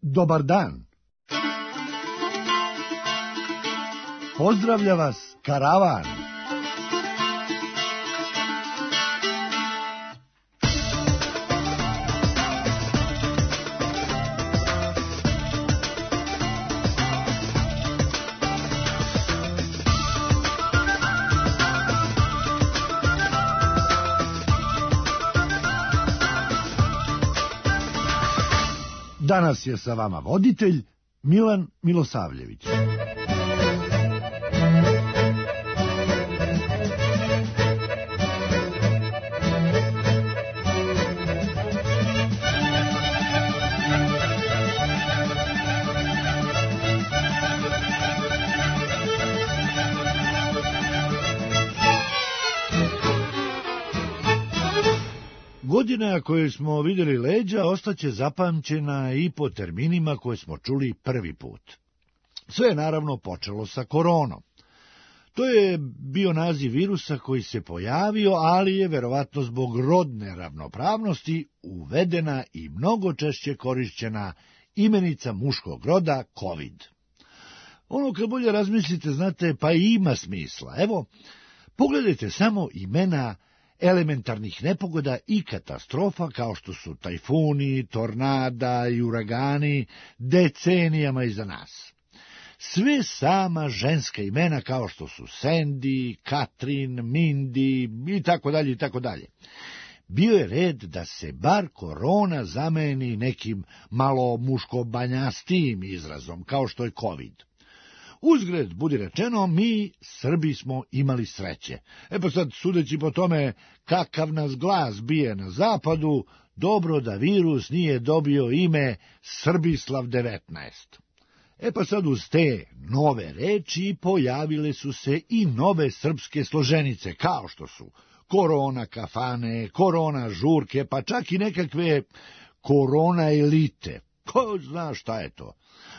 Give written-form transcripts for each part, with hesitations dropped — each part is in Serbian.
Dobar dan. Pozdravlja vas karavan. Danas je sa vama voditelj Milan Milosavljević. Godina kojoj smo vidjeli leđa ostaće zapamćena i po terminima koje smo čuli prvi put. Sve je naravno počelo sa koronom. To je bio naziv virusa koji se pojavio, ali je verovatno zbog rodne ravnopravnosti uvedena i mnogo češće korišćena imenica muškog roda COVID. Ono kad bolje razmislite, znate, pa i ima smisla. Evo, pogledajte samo imena elementarnih nepogoda i katastrofa kao što su tajfuni, tornada i uragani decenijama iza nas. Sve sama ženska imena kao što su Sandy, Katrin, Mindy i tako dalje i tako dalje. Bio je red da se bar korona zameni nekim malo muškobanjastijim izrazom kao što je COVID. Uzgred, budi rečeno, mi, Srbi, smo imali sreće. Pa sad, sudeći po tome kakav nas glas bije na zapadu, dobro da virus nije dobio ime Srbislav 19. Pa sad uz te nove reči pojavile su se i nove srpske složenice, kao što su korona kafane, korona žurke, pa čak i nekakve korona elite. Ko zna šta je to?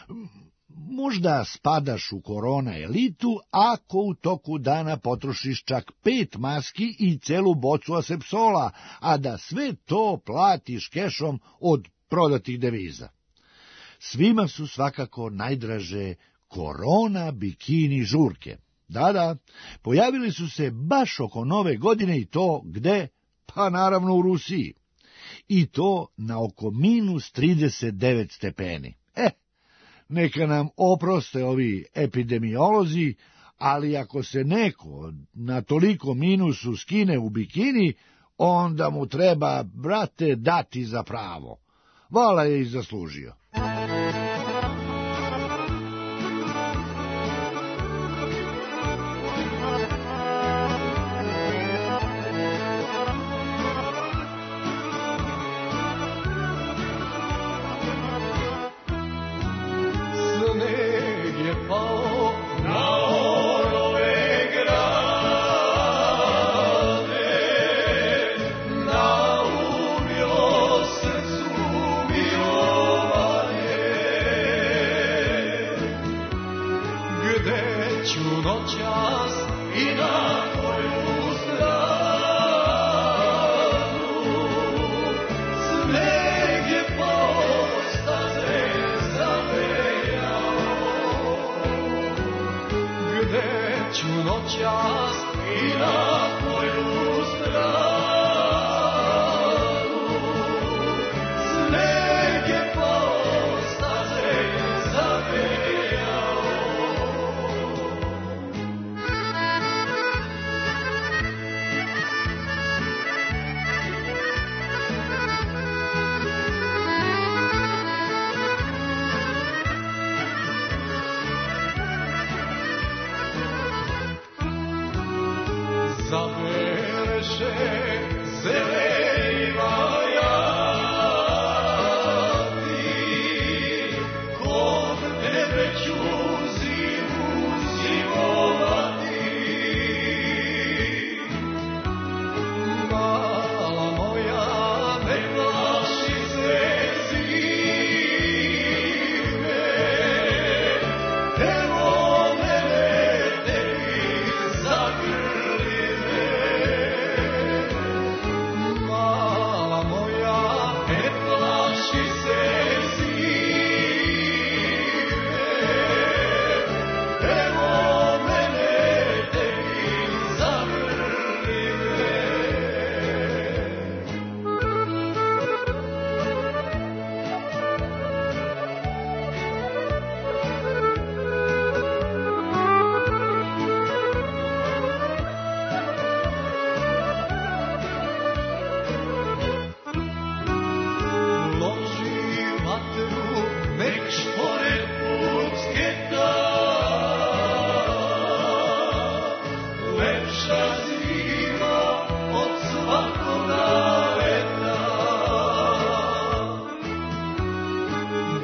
Možda spadaš u korona elitu ako u toku dana potrošiš čak 5 maski i celu bocu asepsola, a da sve to platiš kešom od prodatih deviza. Svima su svakako najdraže korona bikini žurke. Da, pojavili su se baš oko Nove godine i to gde? Pa naravno u Rusiji. I to na oko minus 39 stepeni. Neka nam oproste ovi epidemiolozi, ali ako se neko na toliko minusu skine u bikini, onda mu treba, brate, dati za pravo. Vala je i zaslužio.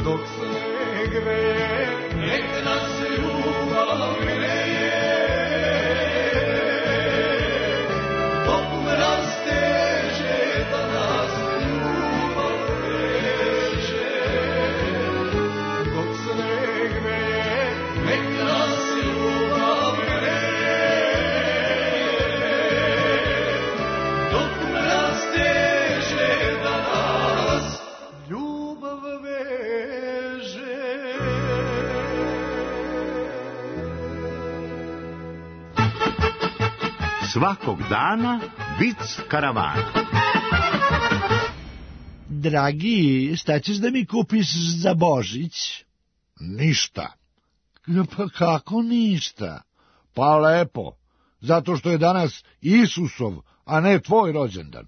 dok se greje, nek nas ljubav greje. Dok mraz teže, da nas ljubav veže. Dok se greje, nek nas ljubav greje. Dok mraz teže, da nas ljubav veže. Svakog dana vic karavana. Dragi, šta ćeš da mi kupiš za Božić? Ništa. Pa kako ništa? Pa lepo, zato što je danas Isusov, a ne tvoj rođendan.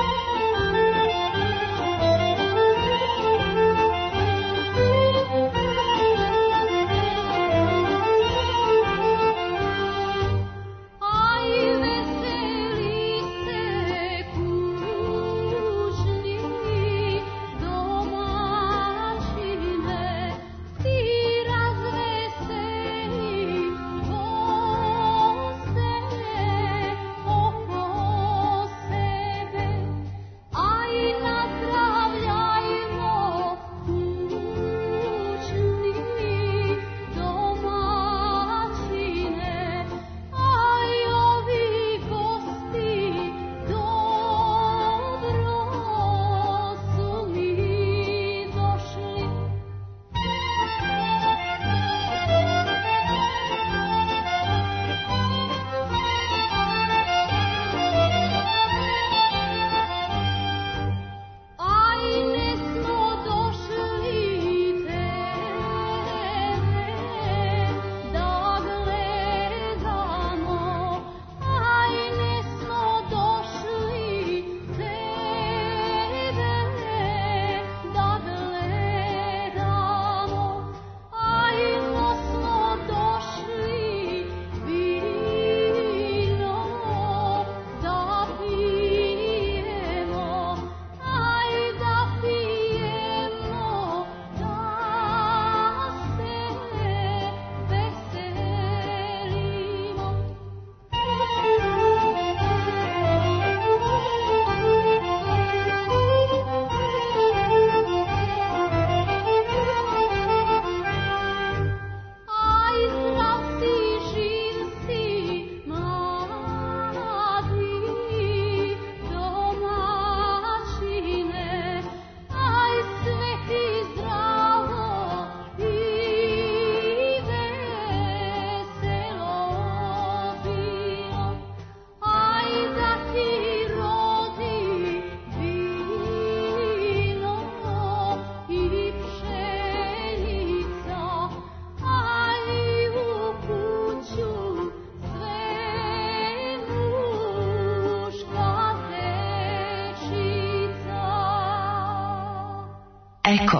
Eko.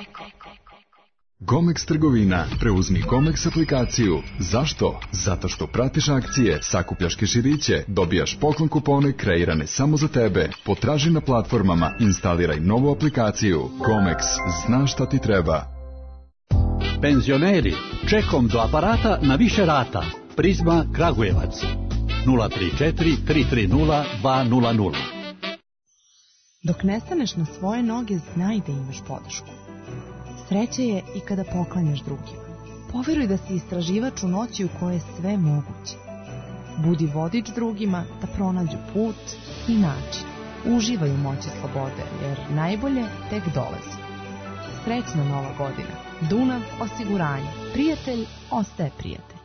Comex trgovina. Preuzmi Comex aplikaciju. Zašto? Zato što pratiš akcije, sakupljaš keširiće, dobijaš poklon kupone kreirane samo za tebe. Potraži na platformama, instaliraj novu aplikaciju. Comex zna šta ti treba. Penzioneri, čekom do aparata na više rata. Prizma Kragujevac 034 330 200. Dok ne staneš na svoje noge, znaj da imaš podršku. Sreće je i kada poklanjaš drugima. Poveruj da si istraživač u noći u kojoj je sve moguće. Budi vodič drugima da pronađu put i način. Uživaj u moći slobode, jer najbolje tek dolazi. Srećna Nova godina. Dunav osiguranje. Prijatelj ostaje prijatelj.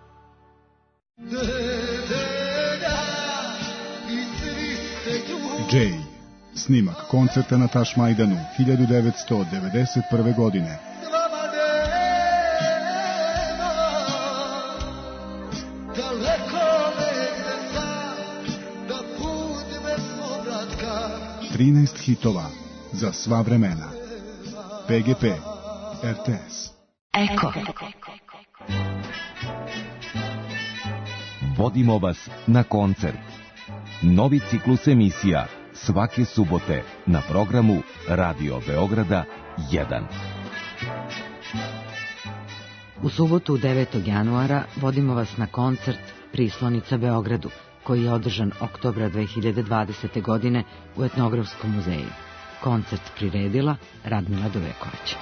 Jay. Snimak koncerta na Tašmajdanu 1991. godine. Trinaest hitova za sva vremena. PGP RTS. Eko. Vodimo vas na koncert. Novi ciklus emisija svake subote na programu Radio Beograda 1. U subotu 9. januara vodimo vas na koncert Prislonica Beogradu, koji je održan oktobra 2020. godine u Etnografskom muzeju. Koncert priredila Radmila Doveković.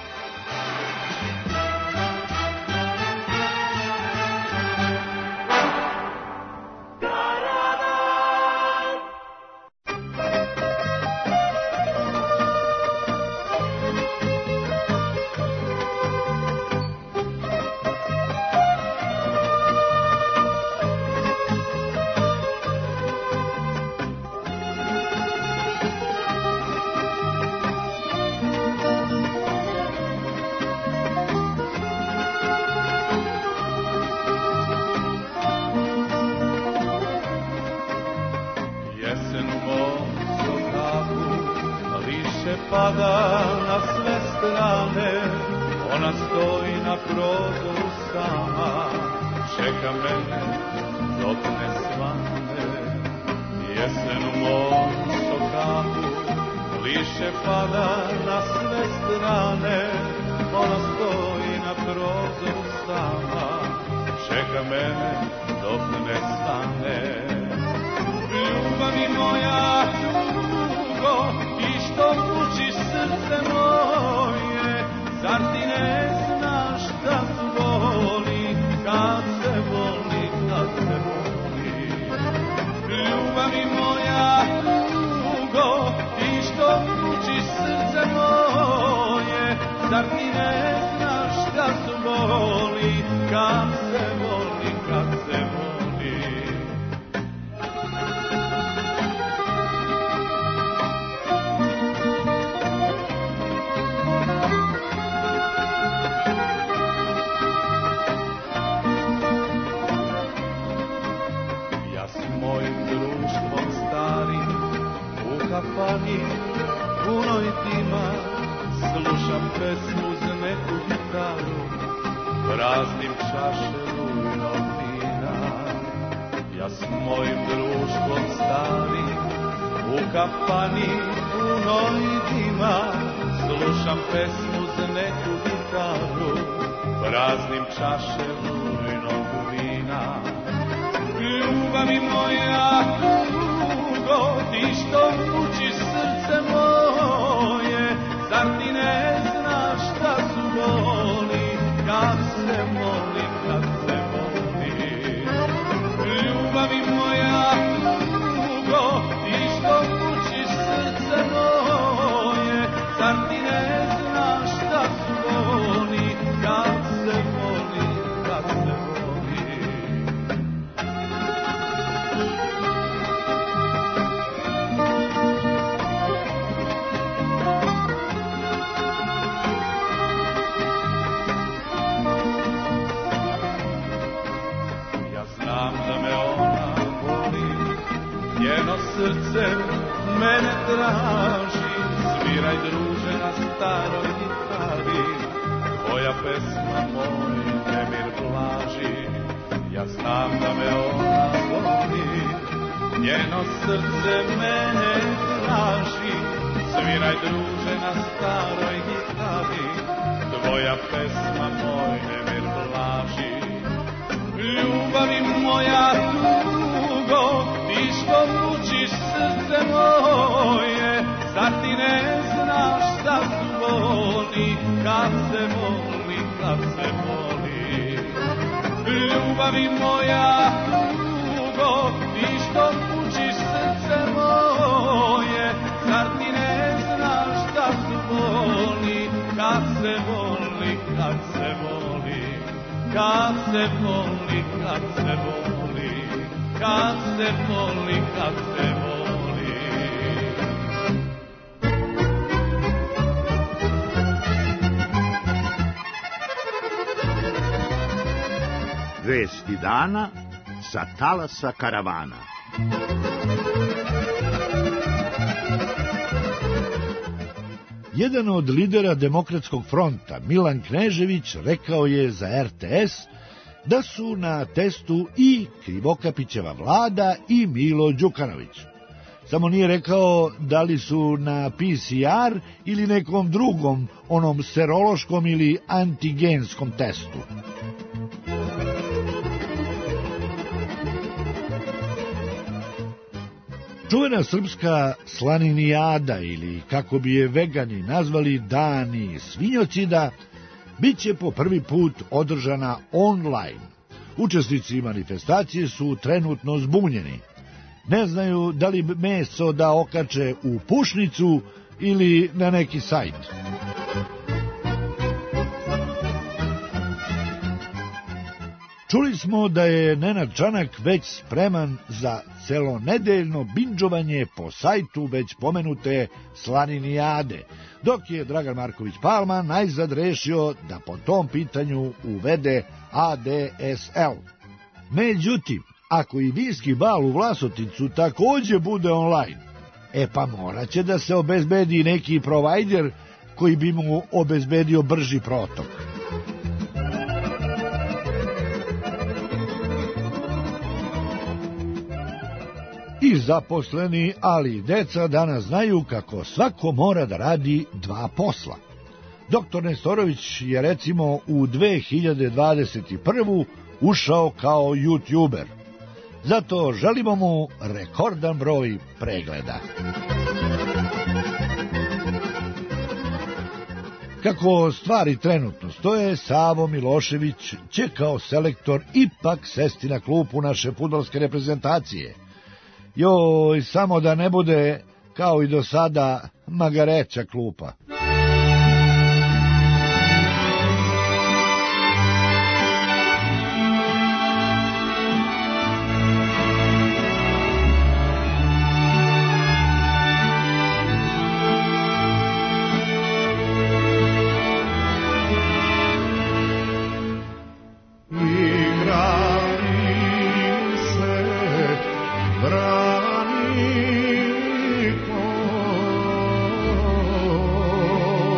Pada na sve strane, ona stoji na prozoru sama, čeka mene dok ne svane. Jesen u mom sokaku, lišće pada na sve strane, ona stoji na prozoru sama, čeka mene dok ne svane. Ljubavi moja dugo, i što mučiš srce moje, zar ti ne znaš da su boli, kad se voli, kad se voli. Ljubavi moja dugo, i što mučiš srce moje, zar ti ne znaš da su boli, kad se voli, kad se voli. Kafani, punoj tima, slušam pesmu uz neku gitaru, praznim čaše rujnog vina. Ja s mojim društvom starim, u kafani, punoj tima, slušam pesmu uz neku gitaru, praznim čaše rujnog vina. Ljubavi moja dugo, ti što mučiš srce moje, zar ti ne znaš da su boli, kad se molim, kad se molim. Ljubavi moja dugo, ti što mučiš srce moje, zar ti ne znaš da su boli, kad se molim, kad se molim. Srce mene traži, sviraj druže na staroj gitari, tvoja pesma moj nemir blaži. Ja znam da me ona voli, njeno srce mene traži, sviraj druže na staroj gitari, tvoja pesma moj nemir blaži. Ljubavi moja dugo, ti što mučiš srce moje, zar ti ne znaš da su boli, kad se voli, kad se voli. Ljubavi moja dugo, ti što mučiš srce moje, zar ti ne znaš da su boli, kad se voli, kad se voli. Kad se voli, kad se voli, kad se voli, kad se voli. Vesti dana sa talasa karavana. Jedan od lidera Demokratskog fronta, Milan Knežević, rekao je za RTS da su na testu i Krivokapićeva vlada i Milo Đukanović. Samo nije rekao da li su na PCR ili nekom drugom, onom serološkom ili antigenskom testu. Čuvena srpska slaninijada ili, kako bi je vegani nazvali, dani svinjocida, bit će po prvi put održana online. Učesnici manifestacije su trenutno zbunjeni. Ne znaju da li meso da okače u pušnicu ili na neki sajt. Čuli smo da je Nenad Čanak već spreman za celonedeljno bindžovanje po sajtu već pomenute slaninijade, dok je Dragan Marković Palma najzad rešio da po tom pitanju uvede ADSL. Međutim, ako i vinski bal u Vlasotincu takođe bude online, pa morat će da se obezbedi neki provajder koji bi mu obezbedio brži protok. I zaposleni, ali i deca danas znaju kako svako mora da radi dva posla. Doktor Nestorović je recimo u 2021. ušao kao YouTuber. Zato želimo mu rekordan broj pregleda. Kako stvari trenutno stoje, Savo Milošević će kao selektor ipak sesti na klupu naše fudbalske reprezentacije. Joj, samo da ne bude, kao i do sada, magareća klupa. Brani ko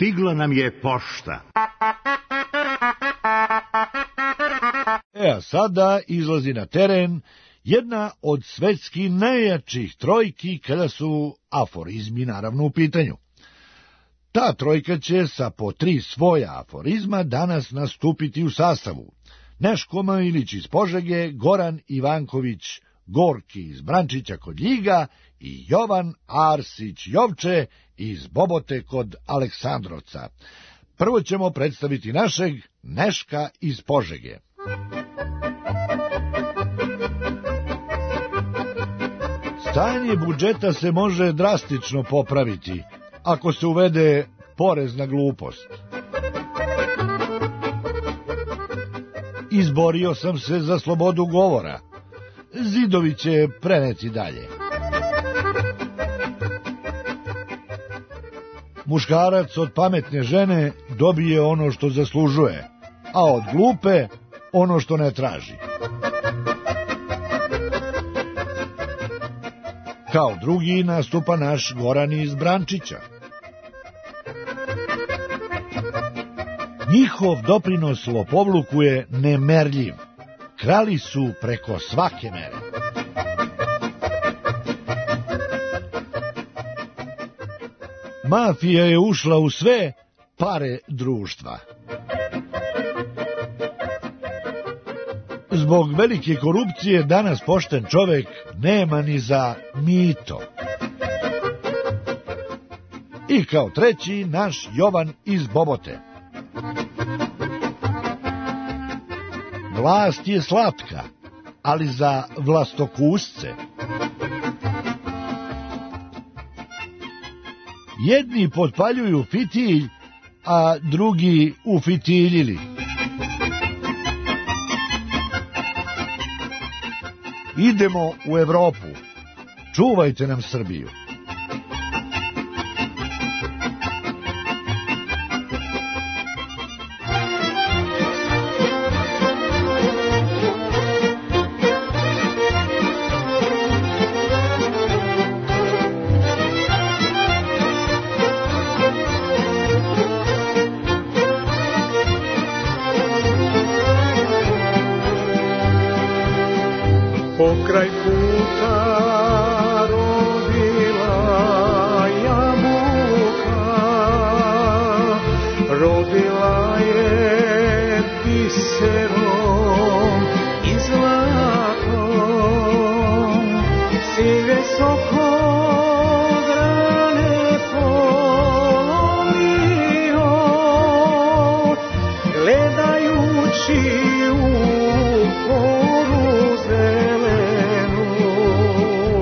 Stigla nam je pošta. A sada izlazi na teren jedna od svetski najjačih trojki kada su aforizmi naravno u pitanju. Ta trojka će sa po 3 svoja aforizma danas nastupiti u sastavu. Neško Ilić iz Požege, Goran Ivanković Gorki iz Brančića kod Ljiga i Jovan Arsić Jovče iz Bobote kod Aleksandrovca. Prvo ćemo predstaviti našeg Neška iz Požege. Stanje budžeta se može drastično popraviti ako se uvede porez na glupost. Izborio sam se za slobodu govora. Zidovi će preneti dalje. Muškarac od pametne žene dobije ono što zaslužuje, a od glupe ono što ne traži. Kao drugi nastupa naš Goran iz Brančića. Njihov doprinos lopovluku je nemerljiv. Krali su preko svake mere. Mafija je ušla u sve pare društva. Zbog velike korupcije danas pošten čovek nema ni za mito. I kao treći naš Jovan iz Bobote. Vlast je slatka, ali za vlastokusce. Jedni potpaljuju fitilj, a drugi ufitiljili. Idemo u Evropu. Čuvajte nam Srbiju. Pokraj puta rodila jabuka, rodila je biserom i zlatom, si visoko grane polomio, gledajući u poru zelenu.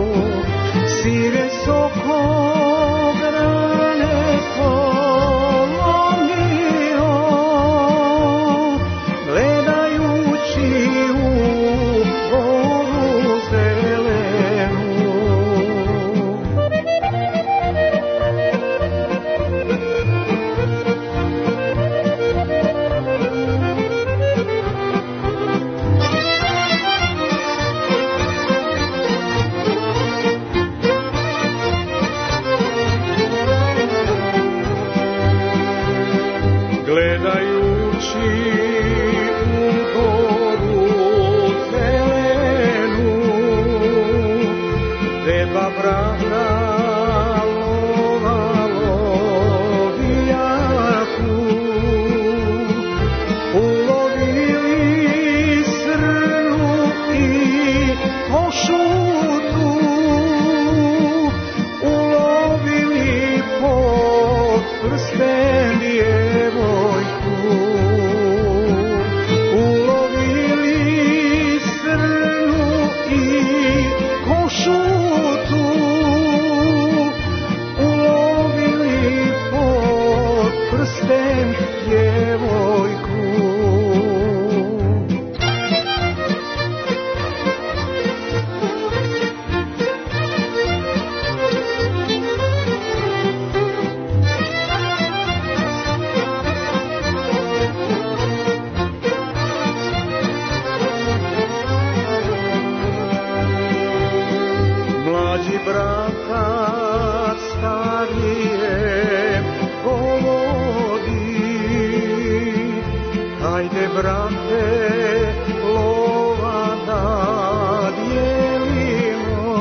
brate, lova da dijelimo.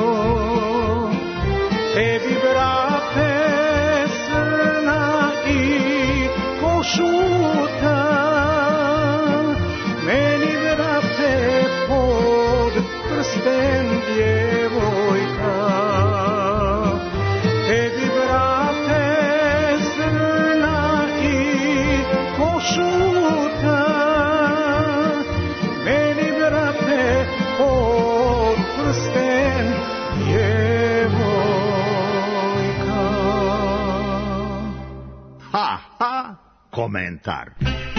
Tebi, brate, srna i košuta, meni, brate, pod prsten djevojka. Tebi, brate, srna i košuta, meni, brate, pod prsten djevojka. Ha, ha, komentar.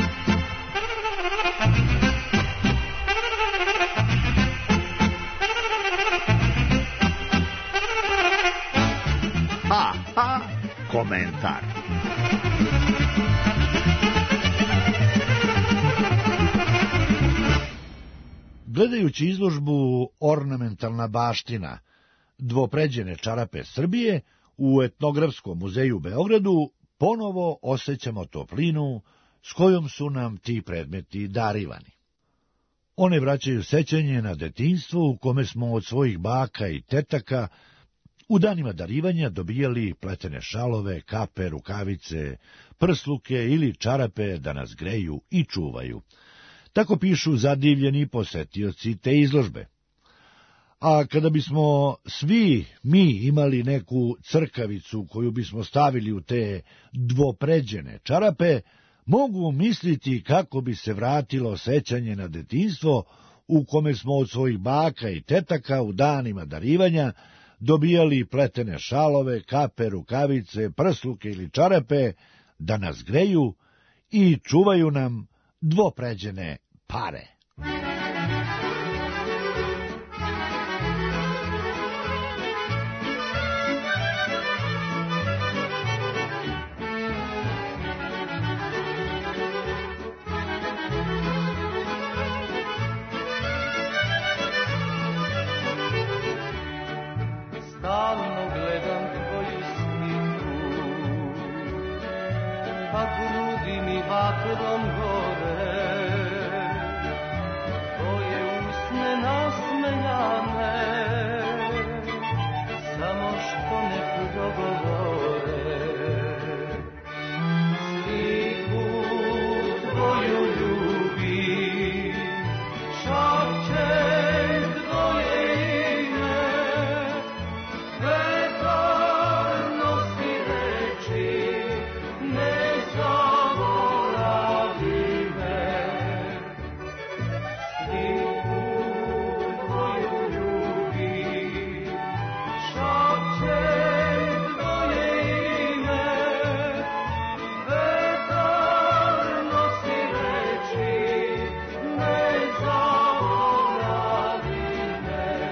Ha, ha, komentar. Gledajući izložbu Ornamentalna baština, dvopređene čarape Srbije u Etnografskom muzeju u Beogradu, ponovo osjećamo toplinu s kojom su nam ti predmeti darivani. One vraćaju sećanje na detinjstvo u kome smo od svojih baka i tetaka u danima darivanja dobijali pletene šalove, kape, rukavice, prsluke ili čarape da nas greju i čuvaju. Tako pišu zadivljeni posetioci te izložbe. A kada bismo svi mi imali neku crkavicu koju bismo stavili u te dvopređene čarape, mogu misliti kako bi se vratilo sećanje na detinjstvo u kome smo od svojih baka i tetaka u danima darivanja dobijali pletene šalove, kape, rukavice, prsluke ili čarape da nas greju i čuvaju nam dvopređene pare. Stalno gledam tvoju sliku, pa grudi mi vatrom gore, tvoje usne nasmejane, samo što ne progovore. Sliku tvoju ljubim, šapćem tvoje ime, vetar nosi reči, ne zaboravi me. Sliku tvoju ljubim, šapćem tvoje ime, vetar nosi reči, ne zaboravi me.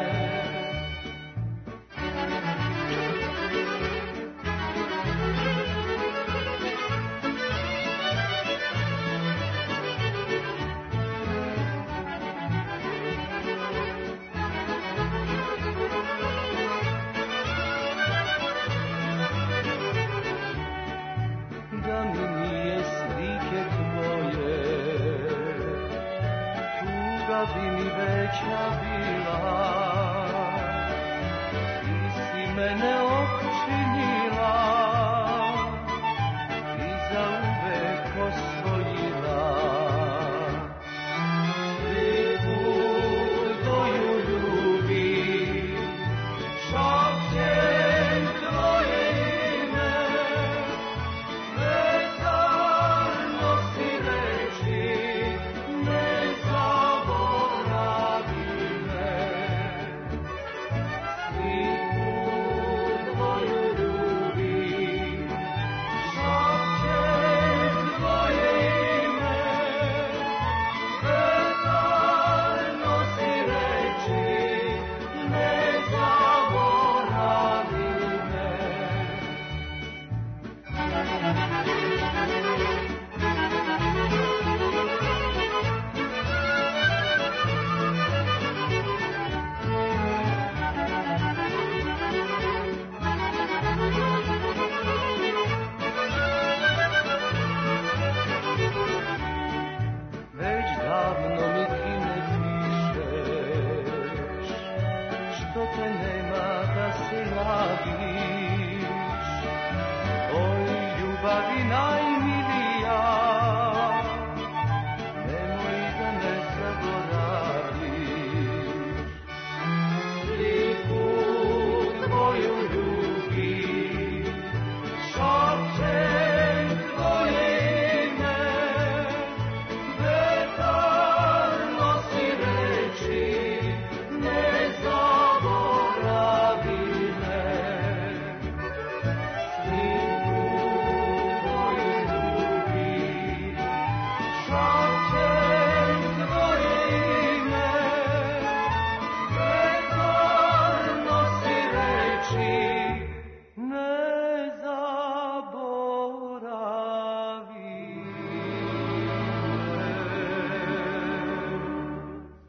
Da mi nije slike tvoje, tuga bi mi veća bila. Ti si mene opčinila i zauvek osvojila. Sliku tvoju ljubim, šapćem tvoje ime, vetar nosi reči, ne zaboravi me. Sliku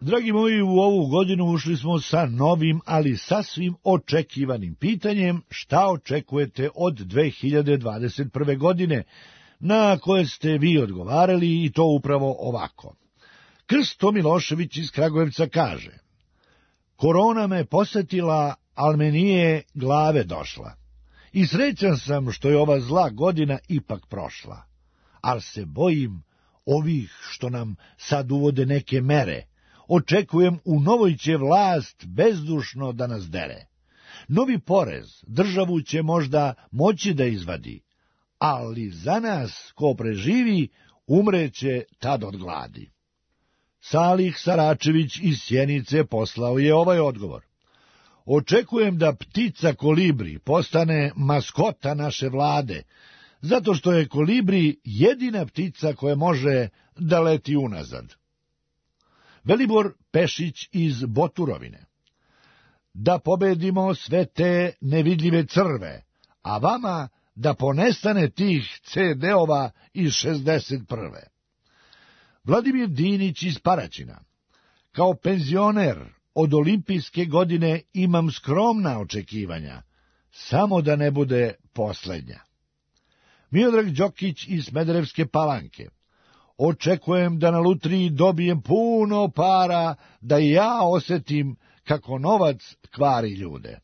Dragi moji, u ovu godinu ušli smo sa novim, ali sasvim očekivanim pitanjem šta očekujete od 2021. godine, na koje ste vi odgovarali i to upravo ovako. Krsto Milošević iz Kragujevca kaže: korona me posetila, al me nije glave došla. I srećan sam što je ova zla godina ipak prošla. Al se bojim ovih što nam sad uvode neke mere. Očekujem u novoj će vlast bezdušno da nas dere. Novi porez državu će možda moći da izvadi, ali za nas, ko preživi, umreće tad od gladi. Salih Saračević iz Sjenice poslao je ovaj odgovor. Očekujem da ptica kolibri postane maskota naše vlade, zato što je kolibri jedina ptica koja može da leti unazad. Velibor Pešić iz Boturovine. Da pobedimo sve te nevidljive crve, a vama da ponestane tih CD-ova iz 61. Vladimir Dinić iz Paraćina. Kao penzioner od olimpijske godine imam skromna očekivanja, samo da ne bude poslednja. Miodrag Đokić iz Smederevske Palanke. Očekujem da na lutriji dobijem puno para, da i ja osetim kako novac kvari ljude.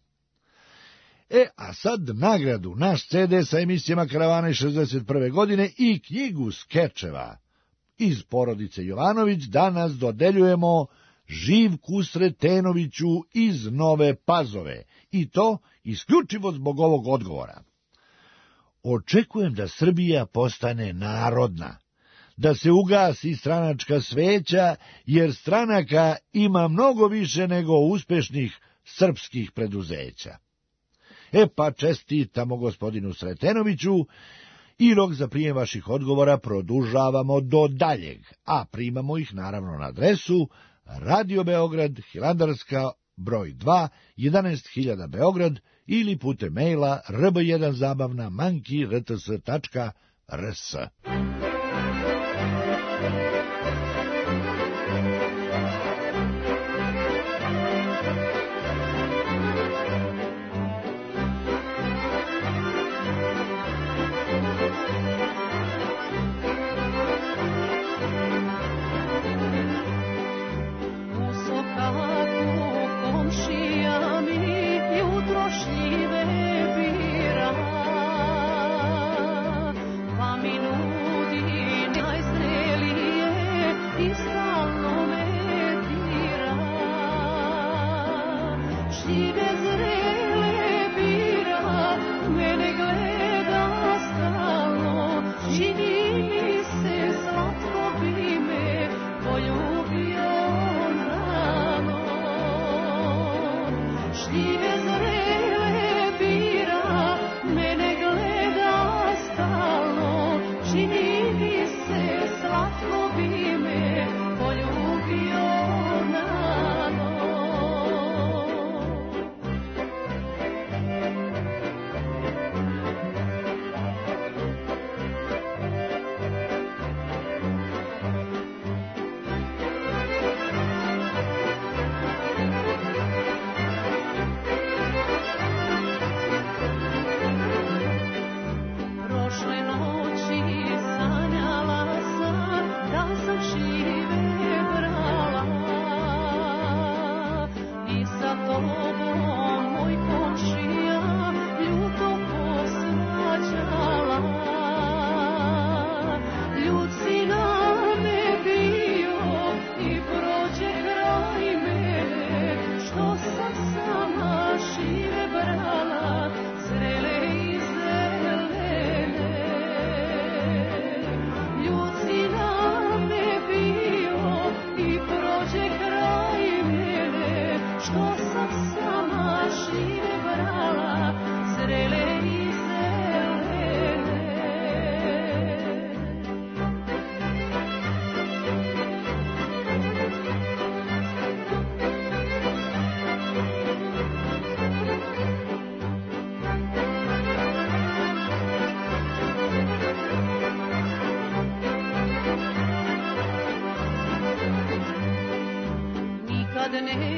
A sad nagradu, naš CD sa emisijama Karavane 61. godine i knjigu skečeva iz porodice Jovanović danas dodeljujemo Živku Sretenoviću iz Nove Pazove, i to isključivo zbog ovog odgovora. Očekujem da Srbija postane narodna, da se ugasi stranačka sveća, jer stranaka ima mnogo više nego uspešnih srpskih preduzeća. Pa čestitamo gospodinu Sretenoviću i rok za prijem vaših odgovora produžavamo do daljeg, a primamo ih naravno na adresu Radio Beograd, Hilandarska, broj 2, 11.000 Beograd, ili putem maila rb1zabavna@rts.rs.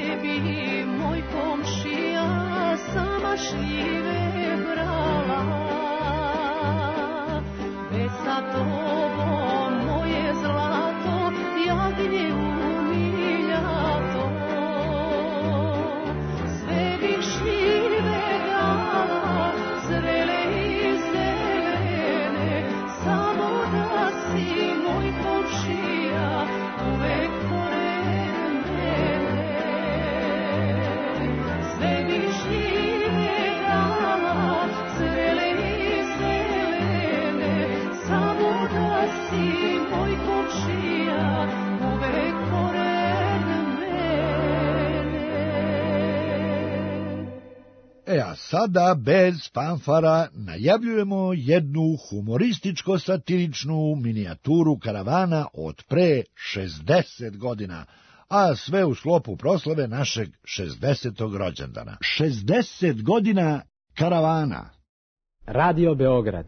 sebi moj komšija sama šljive brala. Već sa tobom moje zlato, jagnje umiljato. Sve bih šljive dala, zrele i zelene, samo da si moj komšija uvek pored mene. Sve bih šljive dala, zrele i zelene, samo da si moj komšija uvek pored mene. A sada, bez fanfara, najavljujemo jednu humorističko-satiričnu minijaturu karavana od pre 60 godina, a sve u sklopu proslave našeg 60. rođendana. 60 godina karavana. Radio Beograd.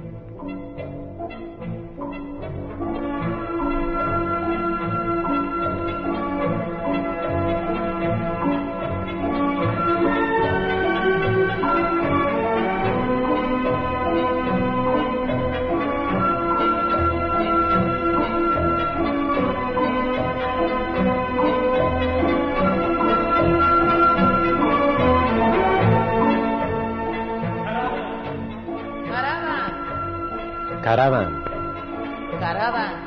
Karavan. Karavan.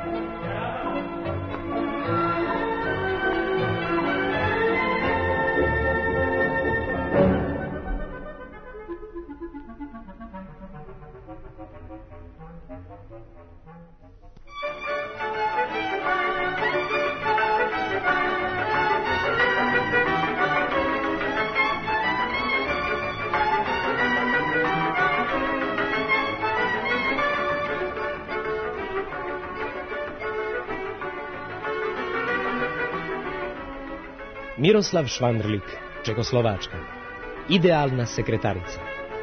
Miroslav Švandrlik, Čekoslovačka. Idealna sekretarica.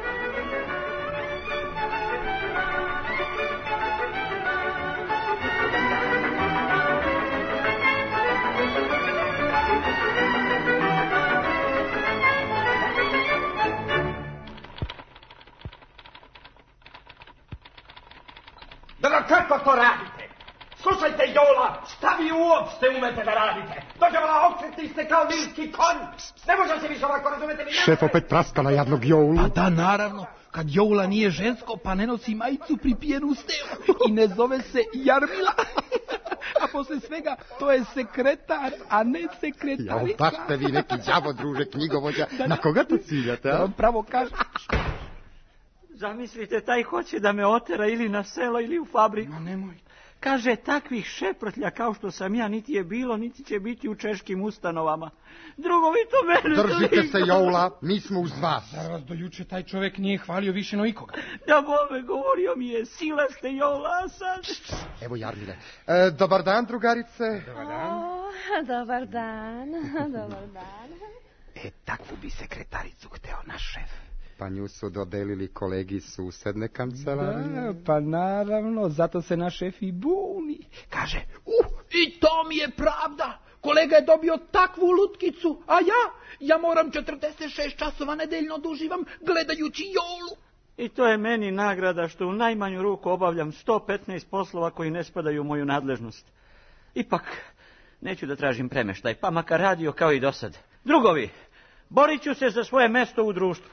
Da kako to radite? Slušajte, Jola, šta vi uopšte umete da radite? Dođevala okretni ste kao nilski konj. Ne može se više ovako, razumete mi? Šef opet praskala jadnog Joulu. A da, naravno. Kad Joula nije žensko, pa ne nosi majicu pripijenu u stelu. I ne zove se Jarmila. A posle svega, to je sekretar, a ne sekretarica. Jao, baš ste vi neki đavo, druže, knjigovođa. Na koga to ciljate, a? Da vam pravo kažem. Zamislite, taj hoće da me otera ili na selo ili u fabriku. No, nemoj. Kaže, takvih šeprtlja kao što sam ja niti je bilo, niti će biti u češkim ustanovama. Drugovi to mene... Držite se, Joula, mi smo uz vas. Zaraz, do juče taj čovek nije hvalio više no ikoga. Da bome, govorio mi je, sila ste, Joula, a sad... Evo, Jarmile. Dobar dan, drugarice. Dobar dan. Dobar dan, dobar dan. Takvu bi sekretaricu hteo naš šef. Pa nju su dodelili kolegi susedne kancelarije. Da, pa naravno, zato se naš šef i buni. Kaže, i to mi je pravda. Kolega je dobio takvu lutkicu, a ja moram 46 časova nedeljno da uživam gledajući Jolu. I to je meni nagrada što u najmanju ruku obavljam 115 poslova koji ne spadaju u moju nadležnost. Ipak, neću da tražim premeštaj, pa makar radio kao i dosad. Drugovi, borit ću se za svoje mesto u društvu.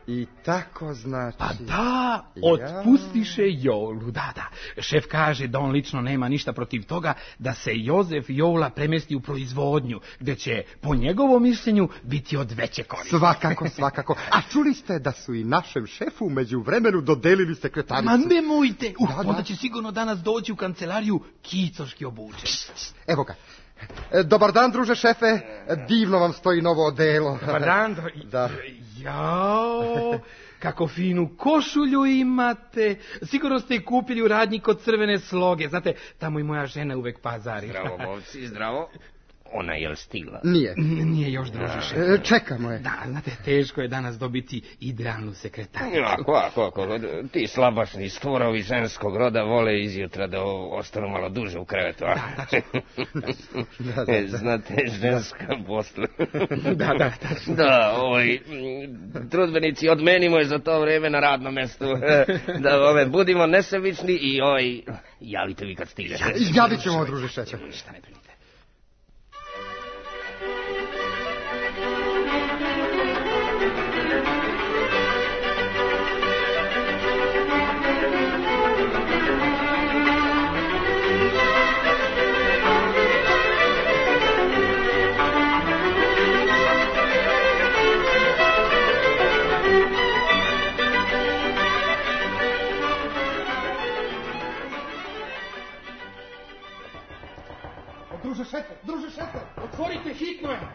I tako znači... Pa da, otpustiše Jolu, da. Šef kaže da on lično nema ništa protiv toga da se Jozef Joula premesti u proizvodnju, gde će, po njegovom mišljenju, biti od veće koristi. Svakako. A čuli ste da su i našem šefu među vremenu dodelili sekretaricu? Ma nemojte, onda će sigurno danas doći u kancelariju kicoški obučen. Evo ga. Dobar dan, druže šefe, divno vam stoji novo odelo. Dobar dan. Da. Jao, kako finu košulju imate. Sigurno ste je kupili u radnji kod Crvene sloge. Znate, tamo i moja žena uvek pazari. Zdravo, momci, zdravo. Ona je stigla? Nije još, druže šefe. Čekamo je. Da, znate, teško je danas dobiti idealnu sekretaricu. Ako, ti slabašni stvorovi ženskog roda vole izjutra da ostanu malo duže u krevetu, a? Da. Znate, ženska posle. Da. Da, trudbenici, odmenimo je za to vreme na radnom mestu. Da, budimo nesebični i javite vi kad stiže. Javit ćemo, druže šefe. Ništa ne brinite. Druže šefe, otvorite, hitno je.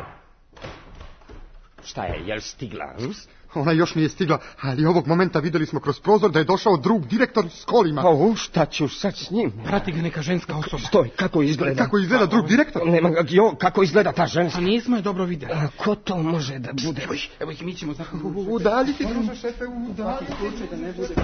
Šta je, jel stigla? Ona još nije stigla, ali ovog momenta videli smo kroz prozor da je došao drug direktor s kolima. Šta ću sad s njim? Prati ga neka ženska osoba. Stoj, kako izgleda? Kako izgleda drug direktor? Nema ga, kako izgleda ta ženska? Pa nismo je dobro videli. Ko to može da bude? Evo ih, mi ćemo za... Udaljite, druže šefe, udaljite. Slučaj da ne bude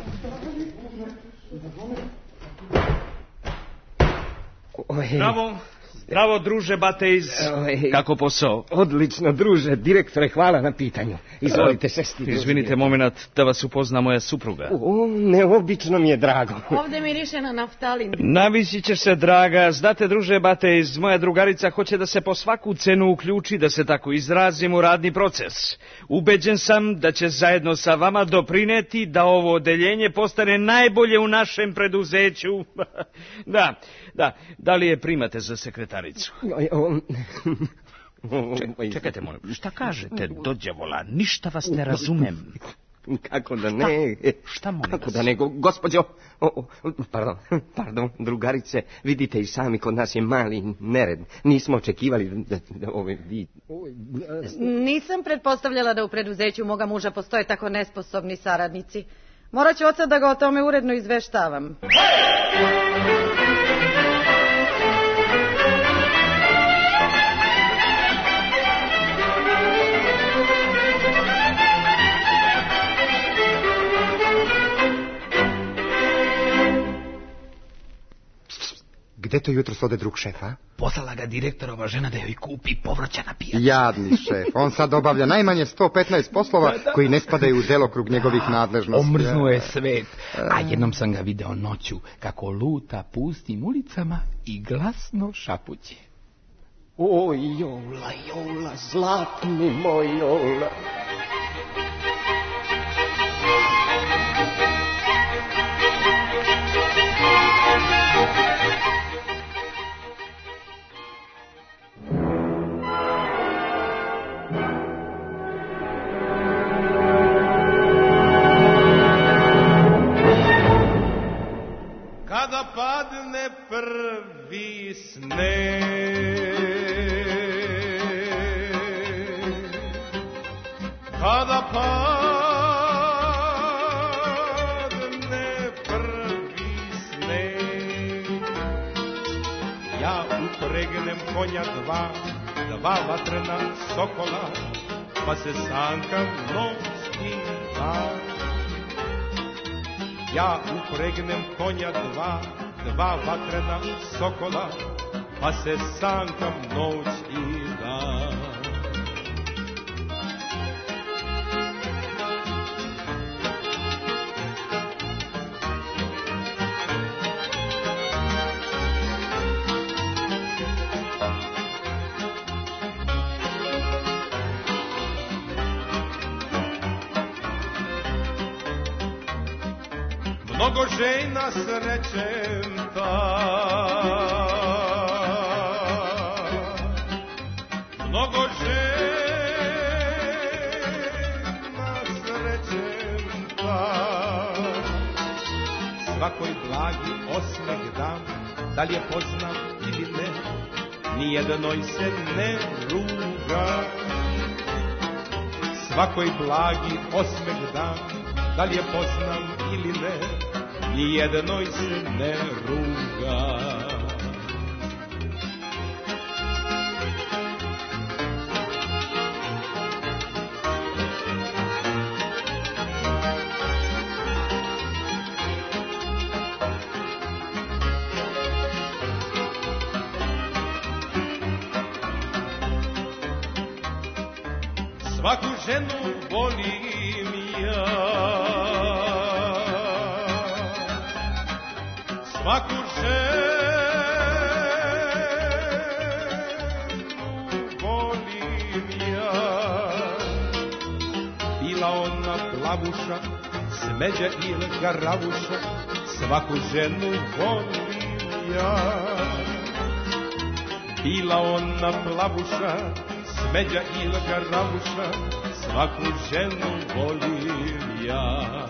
protiv. Bravo, druže Batejs. Kako posao? Odlično, druže, direktore, hvala na pitanju. Izvolite, sesti. Izvinite moment, da vas upozna moja supruga. Neobično mi je drago. Ovde miriše na naftalin. Navisit će se, draga. Znate, druže Batejs, moja drugarica hoće da se po svaku cenu uključi, da se tako izrazim, u radni proces. Ubeđen sam da će zajedno sa vama doprineti da ovo odeljenje postane najbolje u našem preduzeću. Da li je primate za sekretaricu? Čekajte, molim, šta kažete, dođavola, ništa vas ne razumem. Kako da ne? Šta molim vas? Kako da ne, gospođo? Pardon, drugarice, vidite i sami, kod nas je mali nered. Nismo očekivali da vi... Nisam pretpostavljala da u preduzeću moga muža postoje tako nesposobni saradnici. Morat ću od sad da ga o tome uredno izveštavam. Gde to jutro ode drug šefa? Poslala ga direktorova žena da joj kupi povrća na pijaci. Jadni šef, on sad obavlja najmanje 115 poslova koji ne spadaju u delokrug njegovih nadležnosti. Omrznuo je svet, a jednom sam ga video noću kako luta pustim ulicama i glasno šapuće. O, Jola, zlatni moj Jola. Kada padne prvi sneg, kada padne prvi sneg, ja upregnem konja dva vatrena sokola, pa se sankam noć i dan. Ja upregnem konja dva vatrena sokola, pa se sankam noć i dan. mnogo žena srećem mnogo žena srećem svakoj blagi osmeh dam, da li je poznam ili ne, nijednoj se ne ruga. Svakoj blagi osmeh dam, da li je poznam ili ne, nijednoj se ne ruga. Svaku ženu volim ja, svaku ženu volim ja, bila ona plavuša, smeđa ili garavuša, svaku ženu volim ja, bila ona plavuša, smeđa ili garavuša, svaku ženu volim ja.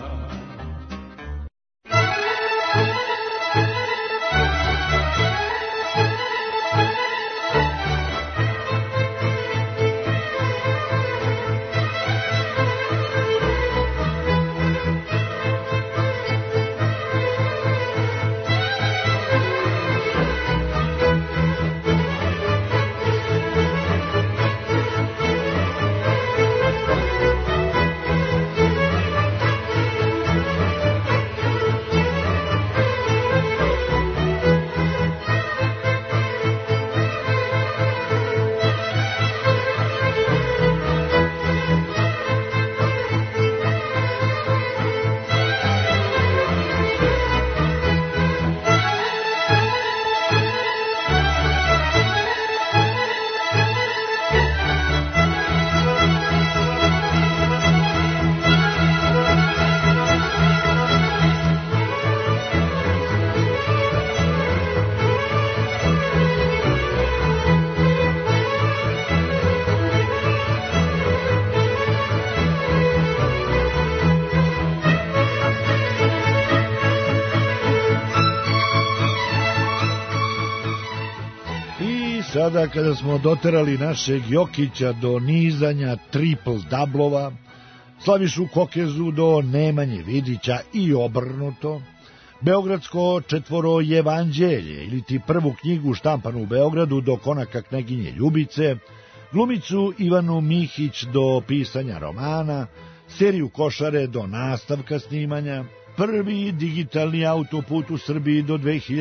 Sada kada smo doterali našeg Jokića do nizanja triple-dablova, Slavišu Kokezu do Nemanje Vidića i obrnuto, Beogradsko četvoro evanđelje ili ti prvu knjigu štampanu u Beogradu do Konaka Kneginje Ljubice, glumicu Ivanu Mihić do pisanja romana, seriju Košare do nastavka snimanja, prvi digitalni autoput u Srbiji do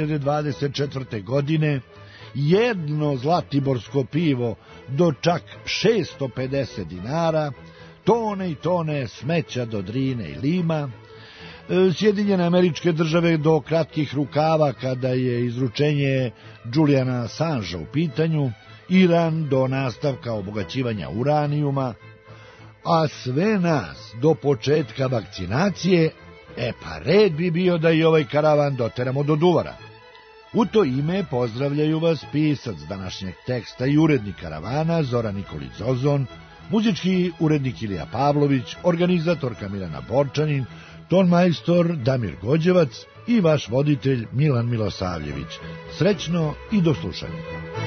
2024. godine, jedno zlatiborsko pivo do čak 650 dinara, tone i tone smeća do Drine i Lima, Sjedinjene Američke Države do kratkih rukava kada je izručenje Juliana Assangea u pitanju, Iran do nastavka obogaćivanja uranijuma, a sve nas do početka vakcinacije, pa red bi bio da i ovaj karavan doteramo do Duvara. U to ime pozdravljaju vas pisac današnjeg teksta i urednik karavana Zoran Nikolić Zozon, muzički urednik Ilija Pavlović, organizatorka Milana Borčanin, tonmajstor Damir Gođevac i vaš voditelj Milan Milosavljević. Srećno i do slušanja.